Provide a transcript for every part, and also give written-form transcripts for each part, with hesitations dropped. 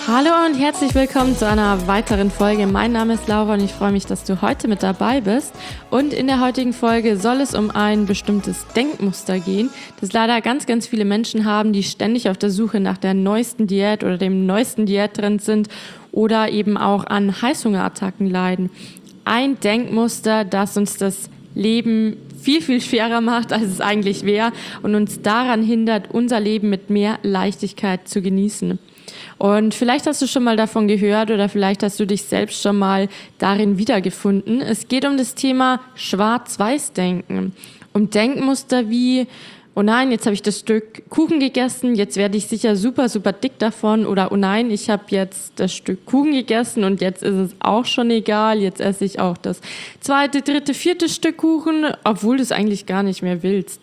Hallo und herzlich willkommen zu einer weiteren Folge. Mein Name ist Laura und ich freue mich, dass du heute mit dabei bist. Und in der heutigen Folge soll es um ein bestimmtes Denkmuster gehen, das leider ganz, ganz viele Menschen haben, die ständig auf der Suche nach der neuesten Diät oder dem neuesten Diättrend sind oder eben auch an Heißhungerattacken leiden. Ein Denkmuster, das uns das Leben viel, viel schwerer macht, als es eigentlich wäre und uns daran hindert, unser Leben mit mehr Leichtigkeit zu genießen. Und vielleicht hast du schon mal davon gehört oder vielleicht hast du dich selbst schon mal darin wiedergefunden. Es geht um das Thema Schwarz-Weiß-Denken, um Denkmuster wie, oh nein, jetzt habe ich das Stück Kuchen gegessen, jetzt werde ich sicher super, super dick davon, oder oh nein, ich habe jetzt das Stück Kuchen gegessen und jetzt ist es auch schon egal, jetzt esse ich auch das zweite, dritte, vierte Stück Kuchen, obwohl du es eigentlich gar nicht mehr willst.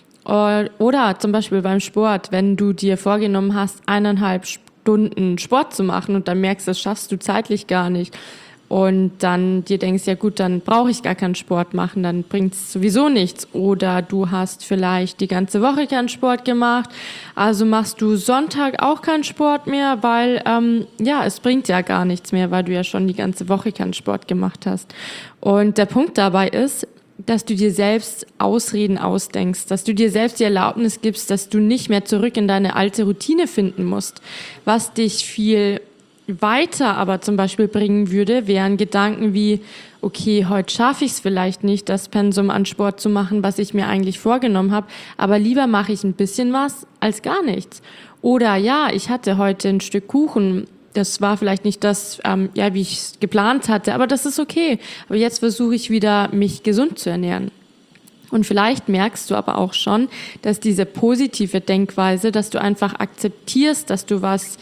Oder zum Beispiel beim Sport, wenn du dir vorgenommen hast, 1,5 Stunden Sport zu machen und dann merkst, das schaffst du zeitlich gar nicht und dann dir denkst, ja gut, dann brauche ich gar keinen Sport machen, dann bringt es sowieso nichts. Oder du hast vielleicht die ganze Woche keinen Sport gemacht, also machst du Sonntag auch keinen Sport mehr, weil es bringt ja gar nichts mehr, weil du ja schon die ganze Woche keinen Sport gemacht hast. Und der Punkt dabei ist, dass du dir selbst Ausreden ausdenkst, dass du dir selbst die Erlaubnis gibst, dass du nicht mehr zurück in deine alte Routine finden musst. Was dich viel weiter aber zum Beispiel bringen würde, wären Gedanken wie, okay, heute schaffe ich es vielleicht nicht, das Pensum an Sport zu machen, was ich mir eigentlich vorgenommen habe, aber lieber mache ich ein bisschen was als gar nichts. Oder ja, ich hatte heute ein Stück Kuchen, das war vielleicht nicht das, wie ich es geplant hatte, aber das ist okay. Aber jetzt versuche ich wieder, mich gesund zu ernähren. Und vielleicht merkst du aber auch schon, dass diese positive Denkweise, dass du einfach akzeptierst, dass du was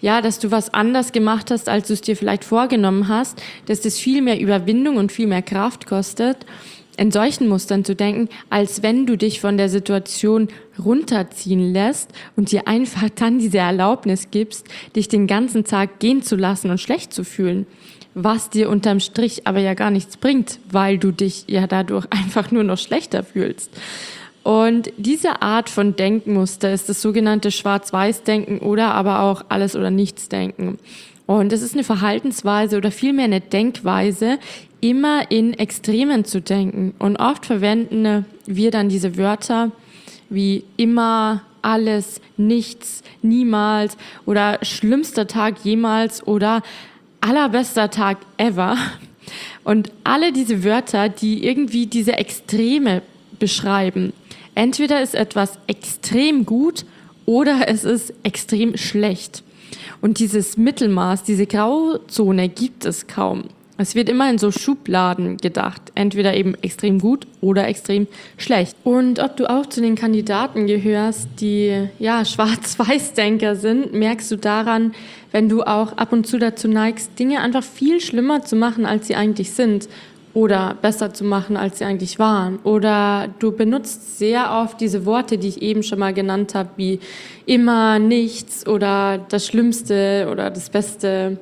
anders gemacht hast, als du es dir vielleicht vorgenommen hast, dass das viel mehr Überwindung und viel mehr Kraft kostet, in solchen Mustern zu denken, als wenn du dich von der Situation runterziehen lässt und dir einfach dann diese Erlaubnis gibst, dich den ganzen Tag gehen zu lassen und schlecht zu fühlen. Was dir unterm Strich aber ja gar nichts bringt, weil du dich ja dadurch einfach nur noch schlechter fühlst. Und diese Art von Denkmuster ist das sogenannte Schwarz-Weiß-Denken oder aber auch Alles-oder-Nichts-Denken. Und es ist eine Verhaltensweise oder vielmehr eine Denkweise, immer in Extremen zu denken. Und oft verwenden wir dann diese Wörter wie immer, alles, nichts, niemals oder schlimmster Tag jemals oder allerbester Tag ever. Und alle diese Wörter, die irgendwie diese Extreme beschreiben. Entweder ist etwas extrem gut oder es ist extrem schlecht. Und dieses Mittelmaß, diese Grauzone gibt es kaum. Es wird immer in so Schubladen gedacht, entweder eben extrem gut oder extrem schlecht. Und ob du auch zu den Kandidaten gehörst, die Schwarz-Weiß-Denker sind, merkst du daran, wenn du auch ab und zu dazu neigst, Dinge einfach viel schlimmer zu machen, als sie eigentlich sind. Oder besser zu machen, als sie eigentlich waren. Oder du benutzt sehr oft diese Worte, die ich eben schon mal genannt habe, wie immer, nichts oder das Schlimmste oder das Beste.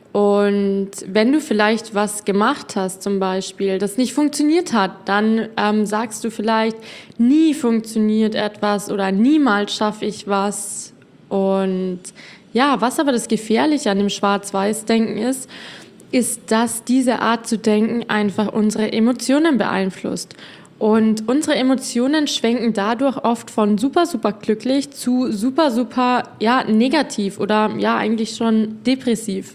Und wenn du vielleicht was gemacht hast, zum Beispiel, das nicht funktioniert hat, dann sagst du vielleicht, nie funktioniert etwas oder niemals schaffe ich was. Und ja, was aber das Gefährliche an dem Schwarz-Weiß-Denken ist, dass diese Art zu denken einfach unsere Emotionen beeinflusst. Und unsere Emotionen schwenken dadurch oft von super, super glücklich zu super, super, negativ oder eigentlich schon depressiv.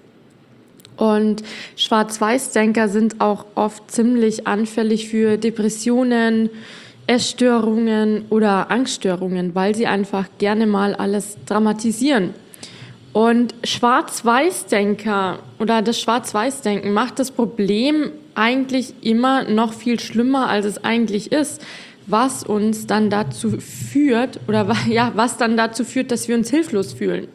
Und Schwarz-Weiß-Denker sind auch oft ziemlich anfällig für Depressionen, Essstörungen oder Angststörungen, weil sie einfach gerne mal alles dramatisieren. Und Schwarz-Weiß-Denker oder das Schwarz-Weiß-Denken macht das Problem eigentlich immer noch viel schlimmer, als es eigentlich ist, was uns dann dazu führt dass wir uns hilflos fühlen.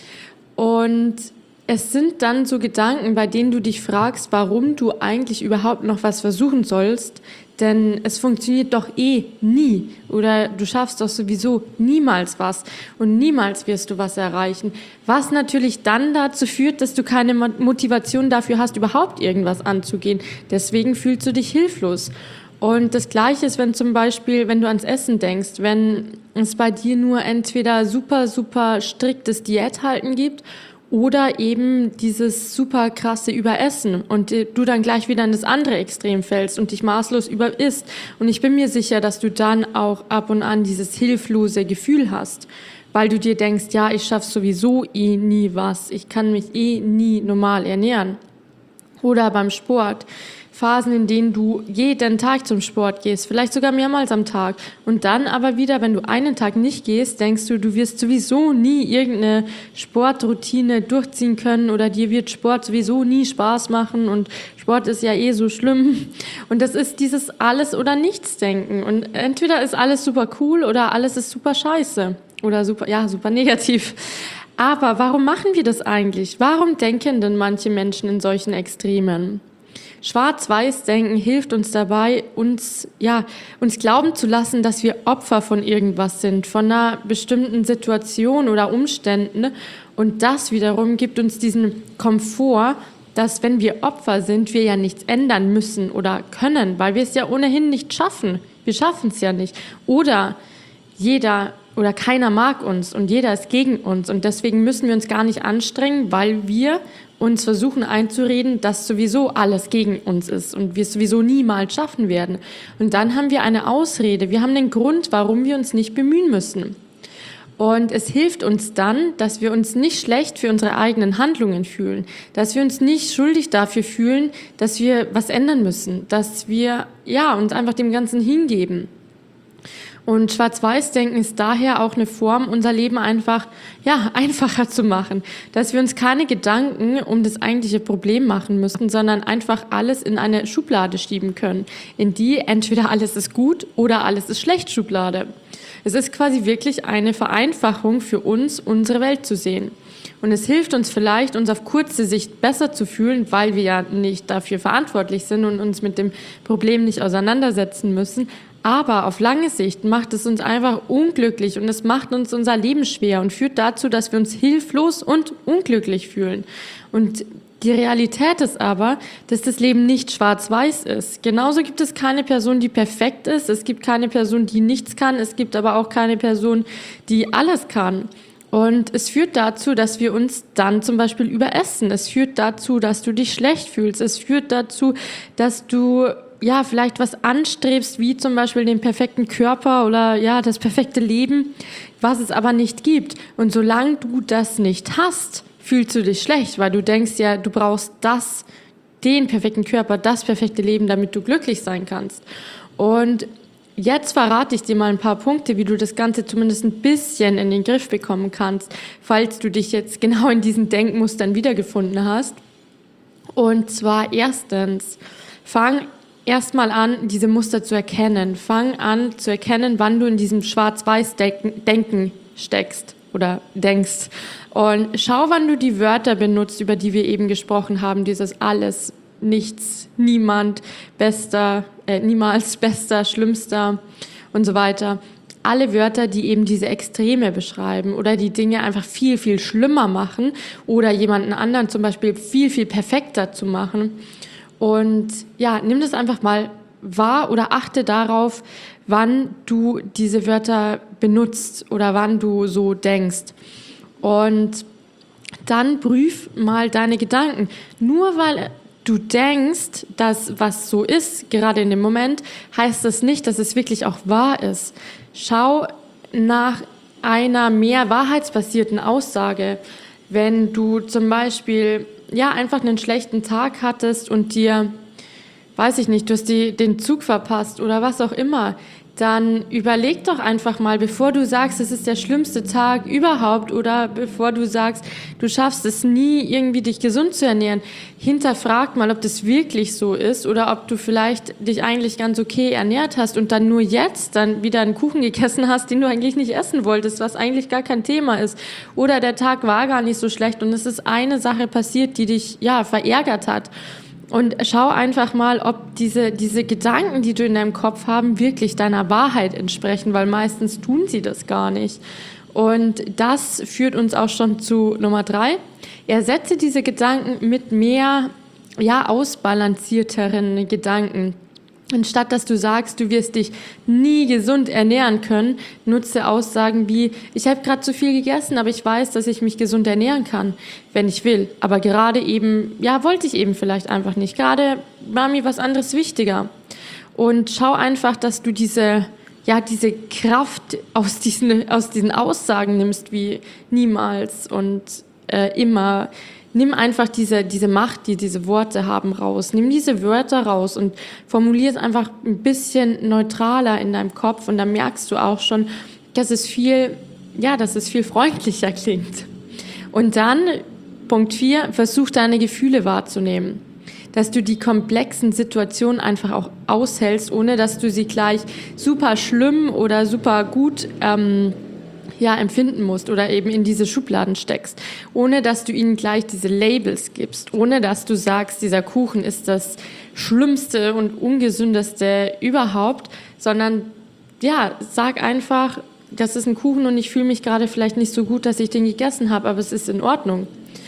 Und es sind dann so Gedanken, bei denen du dich fragst, warum du eigentlich überhaupt noch was versuchen sollst, denn es funktioniert doch nie oder du schaffst doch sowieso niemals was und niemals wirst du was erreichen, was natürlich dann dazu führt, dass du keine Motivation dafür hast, überhaupt irgendwas anzugehen. Deswegen fühlst du dich hilflos. Und das Gleiche ist, wenn zum Beispiel, wenn du ans Essen denkst, wenn es bei dir nur entweder super, super striktes Diäthalten gibt Oder eben dieses super krasse Überessen und du dann gleich wieder in das andere Extrem fällst und dich maßlos überisst. Und ich bin mir sicher, dass du dann auch ab und an dieses hilflose Gefühl hast, weil du dir denkst, ja, ich schaffe sowieso nie was, ich kann mich nie normal ernähren. Oder beim Sport. Phasen, in denen du jeden Tag zum Sport gehst, vielleicht sogar mehrmals am Tag. Und dann aber wieder, wenn du einen Tag nicht gehst, denkst du, du wirst sowieso nie irgendeine Sportroutine durchziehen können oder dir wird Sport sowieso nie Spaß machen und Sport ist ja so schlimm. Und das ist dieses Alles- oder Nichts-Denken. Und entweder ist alles super cool oder alles ist super scheiße oder super negativ. Aber warum machen wir das eigentlich? Warum denken denn manche Menschen in solchen Extremen? Schwarz-Weiß-Denken hilft uns dabei, uns glauben zu lassen, dass wir Opfer von irgendwas sind, von einer bestimmten Situation oder Umständen. Und das wiederum gibt uns diesen Komfort, dass wenn wir Opfer sind, wir ja nichts ändern müssen oder können, weil wir es ja ohnehin nicht schaffen. Wir schaffen es ja nicht. Oder keiner mag uns und jeder ist gegen uns. Und deswegen müssen wir uns gar nicht anstrengen, weil wir uns versuchen einzureden, dass sowieso alles gegen uns ist und wir es sowieso niemals schaffen werden. Und dann haben wir eine Ausrede, wir haben den Grund, warum wir uns nicht bemühen müssen. Und es hilft uns dann, dass wir uns nicht schlecht für unsere eigenen Handlungen fühlen, dass wir uns nicht schuldig dafür fühlen, dass wir was ändern müssen, dass wir uns einfach dem Ganzen hingeben. Und Schwarz-Weiß-Denken ist daher auch eine Form, unser Leben einfacher zu machen. Dass wir uns keine Gedanken um das eigentliche Problem machen müssen, sondern einfach alles in eine Schublade schieben können, in die entweder alles ist gut oder alles ist schlecht Schublade. Es ist quasi wirklich eine Vereinfachung für uns, unsere Welt zu sehen. Und es hilft uns vielleicht, uns auf kurze Sicht besser zu fühlen, weil wir ja nicht dafür verantwortlich sind und uns mit dem Problem nicht auseinandersetzen müssen. Aber auf lange Sicht macht es uns einfach unglücklich und es macht uns unser Leben schwer und führt dazu, dass wir uns hilflos und unglücklich fühlen. Und die Realität ist aber, dass das Leben nicht schwarz-weiß ist. Genauso gibt es keine Person, die perfekt ist. Es gibt keine Person, die nichts kann. Es gibt aber auch keine Person, die alles kann. Und es führt dazu, dass wir uns dann zum Beispiel überessen. Es führt dazu, dass du dich schlecht fühlst. Es führt dazu, dass du vielleicht was anstrebst, wie zum Beispiel den perfekten Körper oder das perfekte Leben, was es aber nicht gibt. Und solange du das nicht hast, fühlst du dich schlecht, weil du denkst ja, du brauchst den perfekten Körper, das perfekte Leben, damit du glücklich sein kannst. Und jetzt verrate ich dir mal ein paar Punkte, wie du das Ganze zumindest ein bisschen in den Griff bekommen kannst, falls du dich jetzt genau in diesen Denkmustern wiedergefunden hast. Und zwar erstens, fang erstmal an, diese Muster zu erkennen. Fang an zu erkennen, wann du in diesem Schwarz-Weiß-Denken steckst oder denkst. Und schau, wann du die Wörter benutzt, über die wir eben gesprochen haben, dieses alles, nichts, niemand, bester, niemals, bester, schlimmster und so weiter. Alle Wörter, die eben diese Extreme beschreiben oder die Dinge einfach viel, viel schlimmer machen oder jemanden anderen zum Beispiel viel, viel perfekter zu machen. Und nimm das einfach mal wahr oder achte darauf, wann du diese Wörter benutzt oder wann du so denkst. Und dann prüf mal deine Gedanken. Nur weil du denkst, dass was so ist, gerade in dem Moment, heißt das nicht, dass es wirklich auch wahr ist. Schau nach einer mehr wahrheitsbasierten Aussage. Wenn du zum Beispiel einfach einen schlechten Tag hattest und dir, weiß ich nicht, du hast den Zug verpasst oder was auch immer, dann überleg doch einfach mal, bevor du sagst, es ist der schlimmste Tag überhaupt oder bevor du sagst, du schaffst es nie, irgendwie dich gesund zu ernähren, hinterfrag mal, ob das wirklich so ist oder ob du vielleicht dich eigentlich ganz okay ernährt hast und dann nur jetzt dann wieder einen Kuchen gegessen hast, den du eigentlich nicht essen wolltest, was eigentlich gar kein Thema ist. Oder der Tag war gar nicht so schlecht und es ist eine Sache passiert, die dich verärgert hat. Und schau einfach mal, ob diese Gedanken, die du in deinem Kopf haben, wirklich deiner Wahrheit entsprechen, weil meistens tun sie das gar nicht. Und das führt uns auch schon zu Nummer 3. Ersetze diese Gedanken mit mehr ausbalancierteren Gedanken. Anstatt dass du sagst, du wirst dich nie gesund ernähren können, nutze Aussagen wie, ich habe gerade zu viel gegessen, aber ich weiß, dass ich mich gesund ernähren kann, wenn ich will. Aber gerade eben, wollte ich eben vielleicht einfach nicht. Gerade war mir was anderes wichtiger. Und schau einfach, dass du diese Kraft aus diesen Aussagen nimmst, wie niemals und immer. Nimm einfach diese Macht, die diese Worte haben, raus. Nimm diese Wörter raus und formulier es einfach ein bisschen neutraler in deinem Kopf. Und dann merkst du auch schon, dass es viel freundlicher klingt. Und dann, Punkt 4, versuch deine Gefühle wahrzunehmen. Dass du die komplexen Situationen einfach auch aushältst, ohne dass du sie gleich super schlimm oder super gut empfinden musst oder eben in diese Schubladen steckst, ohne dass du ihnen gleich diese Labels gibst, ohne dass du sagst, dieser Kuchen ist das Schlimmste und Ungesündeste überhaupt, sondern sag einfach, das ist ein Kuchen und ich fühle mich gerade vielleicht nicht so gut, dass ich den gegessen habe, aber es ist in Ordnung.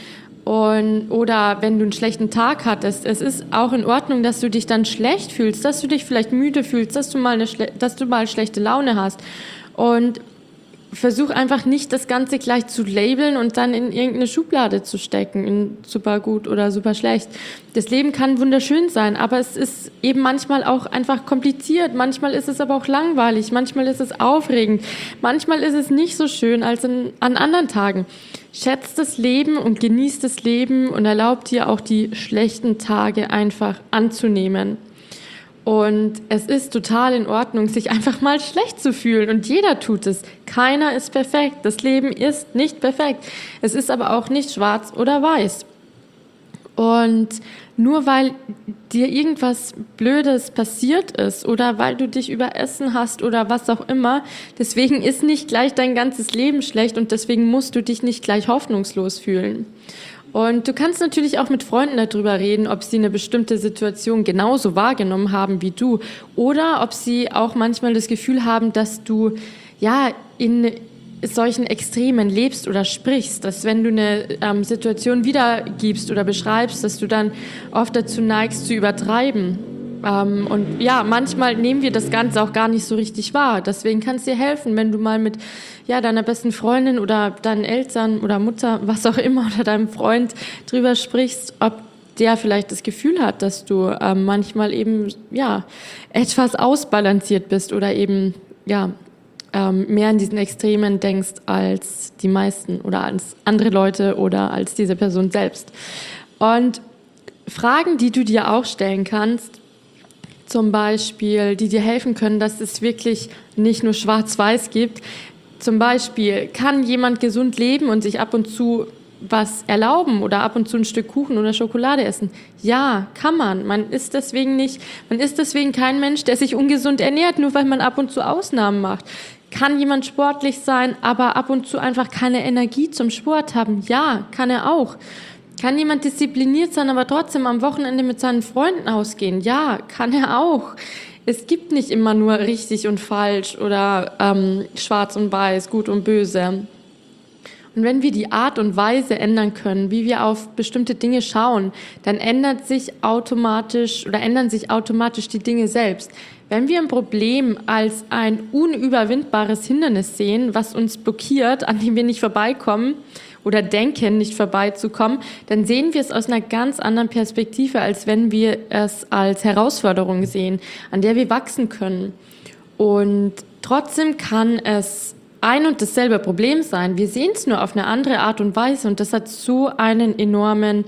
Oder wenn du einen schlechten Tag hattest, es ist auch in Ordnung, dass du dich dann schlecht fühlst, dass du dich vielleicht müde fühlst, dass du mal schlechte Laune hast. Und versuch einfach nicht, das Ganze gleich zu labeln und dann in irgendeine Schublade zu stecken, in super gut oder super schlecht. Das Leben kann wunderschön sein, aber es ist eben manchmal auch einfach kompliziert. Manchmal ist es aber auch langweilig, manchmal ist es aufregend, manchmal ist es nicht so schön als an anderen Tagen. Schätzt das Leben und genießt das Leben und erlaubt dir auch die schlechten Tage einfach anzunehmen. Und es ist total in Ordnung, sich einfach mal schlecht zu fühlen. Und jeder tut es. Keiner ist perfekt. Das Leben ist nicht perfekt. Es ist aber auch nicht schwarz oder weiß. Und nur weil dir irgendwas Blödes passiert ist oder weil du dich überessen hast oder was auch immer, deswegen ist nicht gleich dein ganzes Leben schlecht und deswegen musst du dich nicht gleich hoffnungslos fühlen. Und du kannst natürlich auch mit Freunden darüber reden, ob sie eine bestimmte Situation genauso wahrgenommen haben wie du oder ob sie auch manchmal das Gefühl haben, dass du in solchen Extremen lebst oder sprichst, dass wenn du eine Situation wiedergibst oder beschreibst, dass du dann oft dazu neigst zu übertreiben. Manchmal nehmen wir das Ganze auch gar nicht so richtig wahr. Deswegen kann es dir helfen, wenn du mal mit deiner besten Freundin oder deinen Eltern oder Mutter, was auch immer, oder deinem Freund drüber sprichst, ob der vielleicht das Gefühl hat, dass du manchmal eben etwas ausbalanciert bist oder eben mehr in diesen Extremen denkst als die meisten oder als andere Leute oder als diese Person selbst. Und Fragen, die du dir auch stellen kannst, zum Beispiel, die dir helfen können, dass es wirklich nicht nur schwarz-weiß gibt. Zum Beispiel, kann jemand gesund leben und sich ab und zu was erlauben oder ab und zu ein Stück Kuchen oder Schokolade essen? Ja, kann man. Man ist deswegen kein Mensch, der sich ungesund ernährt, nur weil man ab und zu Ausnahmen macht. Kann jemand sportlich sein, aber ab und zu einfach keine Energie zum Sport haben? Ja, kann er auch. Kann jemand diszipliniert sein, aber trotzdem am Wochenende mit seinen Freunden ausgehen? Ja, kann er auch. Es gibt nicht immer nur richtig und falsch oder schwarz und weiß, gut und böse. Und wenn wir die Art und Weise ändern können, wie wir auf bestimmte Dinge schauen, dann ändern sich automatisch die Dinge selbst. Wenn wir ein Problem als ein unüberwindbares Hindernis sehen, was uns blockiert, an dem wir nicht vorbeikommen oder denken, nicht vorbeizukommen, dann sehen wir es aus einer ganz anderen Perspektive, als wenn wir es als Herausforderung sehen, an der wir wachsen können. Und trotzdem kann es ein und dasselbe Problem sein. Wir sehen es nur auf eine andere Art und Weise und das hat so eine enorme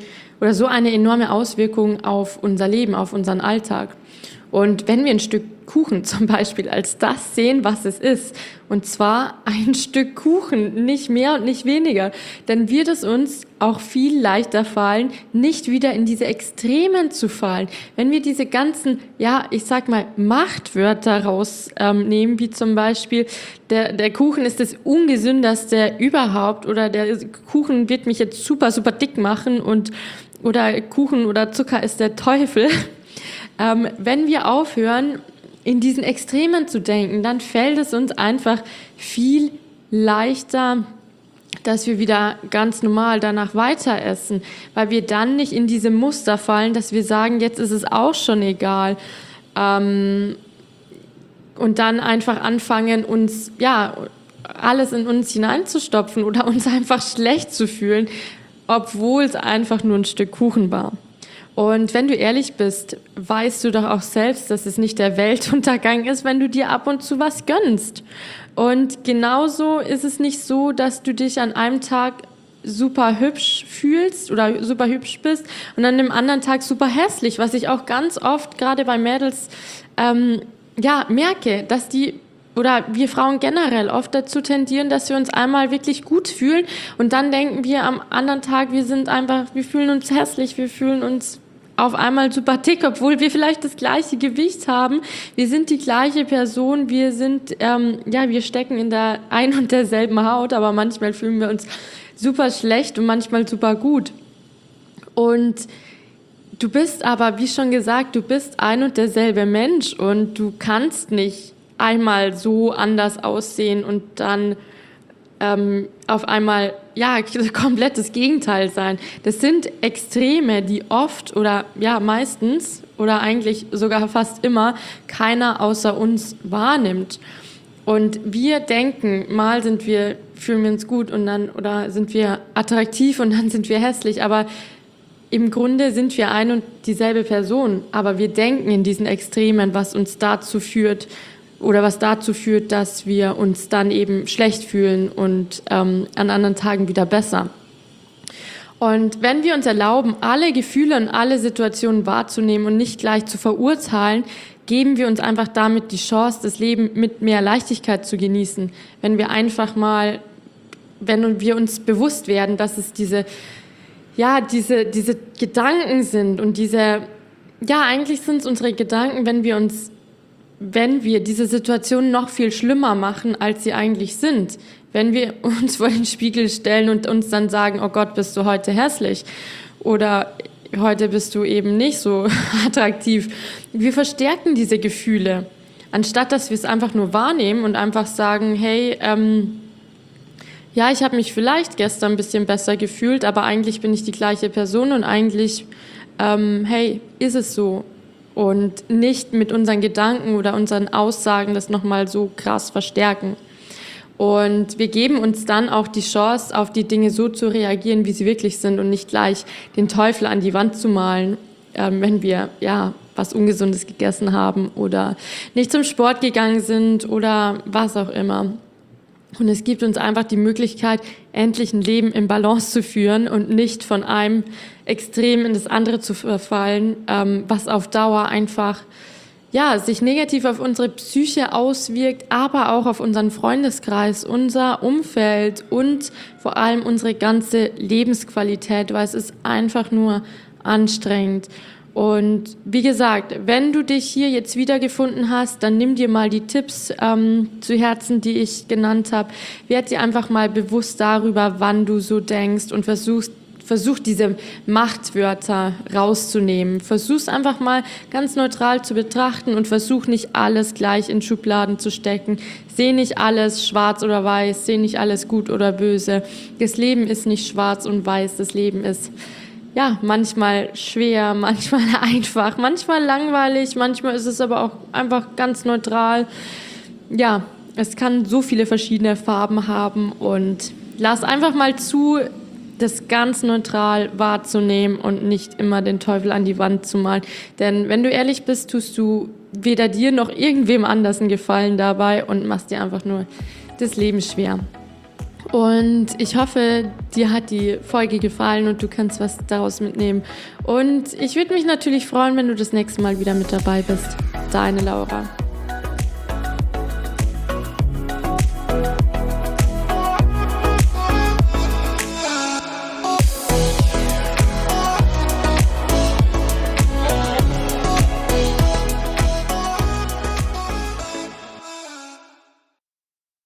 Auswirkung auf unser Leben, auf unseren Alltag. Und wenn wir ein Stück Kuchen zum Beispiel als das sehen, was es ist, und zwar ein Stück Kuchen, nicht mehr und nicht weniger, dann wird es uns auch viel leichter fallen, nicht wieder in diese Extremen zu fallen. Wenn wir diese ganzen, Machtwörter rausnehmen, wie zum Beispiel, der Kuchen ist das Ungesünderste überhaupt oder der Kuchen wird mich jetzt super, super dick machen oder Kuchen oder Zucker ist der Teufel. Wenn wir aufhören, in diesen Extremen zu denken, dann fällt es uns einfach viel leichter, dass wir wieder ganz normal danach weiter essen, weil wir dann nicht in diese Muster fallen, dass wir sagen, jetzt ist es auch schon egal. und dann einfach anfangen, uns, alles in uns hineinzustopfen oder uns einfach schlecht zu fühlen, obwohl es einfach nur ein Stück Kuchen war. Und wenn du ehrlich bist, weißt du doch auch selbst, dass es nicht der Weltuntergang ist, wenn du dir ab und zu was gönnst. Und genauso ist es nicht so, dass du dich an einem Tag super hübsch fühlst oder super hübsch bist und an dem anderen Tag super hässlich, was ich auch ganz oft gerade bei Mädels merke, dass die oder wir Frauen generell oft dazu tendieren, dass wir uns einmal wirklich gut fühlen und dann denken wir am anderen Tag, wir fühlen uns hässlich, wir fühlen uns auf einmal super dick, obwohl wir vielleicht das gleiche Gewicht haben. Wir sind die gleiche Person, wir stecken in der ein und derselben Haut, aber manchmal fühlen wir uns super schlecht und manchmal super gut. Und du bist aber, wie schon gesagt, du bist ein und derselbe Mensch und du kannst nicht einmal so anders aussehen und dann auf einmal komplett das Gegenteil sein. Das sind Extreme, die oft oder meistens oder eigentlich sogar fast immer keiner außer uns wahrnimmt. Und wir denken, mal fühlen wir uns gut und dann oder sind wir attraktiv und dann sind wir hässlich, aber im Grunde sind wir ein und dieselbe Person, aber wir denken in diesen Extremen, was dazu führt, dass wir uns dann eben schlecht fühlen und an anderen Tagen wieder besser. Und wenn wir uns erlauben, alle Gefühle und alle Situationen wahrzunehmen und nicht gleich zu verurteilen, geben wir uns einfach damit die Chance, das Leben mit mehr Leichtigkeit zu genießen. Wenn wir uns bewusst werden, dass es diese Gedanken sind und eigentlich sind es unsere Gedanken, wenn wir diese Situation noch viel schlimmer machen, als sie eigentlich sind. Wenn wir uns vor den Spiegel stellen und uns dann sagen, oh Gott, bist du heute hässlich oder heute bist du eben nicht so attraktiv. Wir verstärken diese Gefühle, anstatt dass wir es einfach nur wahrnehmen und einfach sagen, hey, ich habe mich vielleicht gestern ein bisschen besser gefühlt, aber eigentlich bin ich die gleiche Person und eigentlich, ist es so. Und nicht mit unseren Gedanken oder unseren Aussagen das nochmal so krass verstärken. Und wir geben uns dann auch die Chance, auf die Dinge so zu reagieren, wie sie wirklich sind und nicht gleich den Teufel an die Wand zu malen, wenn wir was Ungesundes gegessen haben oder nicht zum Sport gegangen sind oder was auch immer. Und es gibt uns einfach die Möglichkeit, endlich ein Leben in Balance zu führen und nicht von einem Extrem in das andere zu verfallen, was auf Dauer einfach sich negativ auf unsere Psyche auswirkt, aber auch auf unseren Freundeskreis, unser Umfeld und vor allem unsere ganze Lebensqualität, weil es ist einfach nur anstrengend. Und wie gesagt, wenn du dich hier jetzt wiedergefunden hast, dann nimm dir mal die Tipps zu Herzen, die ich genannt habe. Werd dir einfach mal bewusst darüber, wann du so denkst und versuch diese Machtwörter rauszunehmen. Versuch's einfach mal ganz neutral zu betrachten und versuch nicht alles gleich in Schubladen zu stecken. Seh nicht alles schwarz oder weiß, seh nicht alles gut oder böse. Das Leben ist nicht schwarz und weiß, das Leben ist manchmal schwer, manchmal einfach, manchmal langweilig, manchmal ist es aber auch einfach ganz neutral. Ja, es kann so viele verschiedene Farben haben und lass einfach mal zu, das ganz neutral wahrzunehmen und nicht immer den Teufel an die Wand zu malen. Denn wenn du ehrlich bist, tust du weder dir noch irgendwem anders einen Gefallen dabei und machst dir einfach nur das Leben schwer. Und ich hoffe, dir hat die Folge gefallen und du kannst was daraus mitnehmen. Und ich würde mich natürlich freuen, wenn du das nächste Mal wieder mit dabei bist. Deine Laura.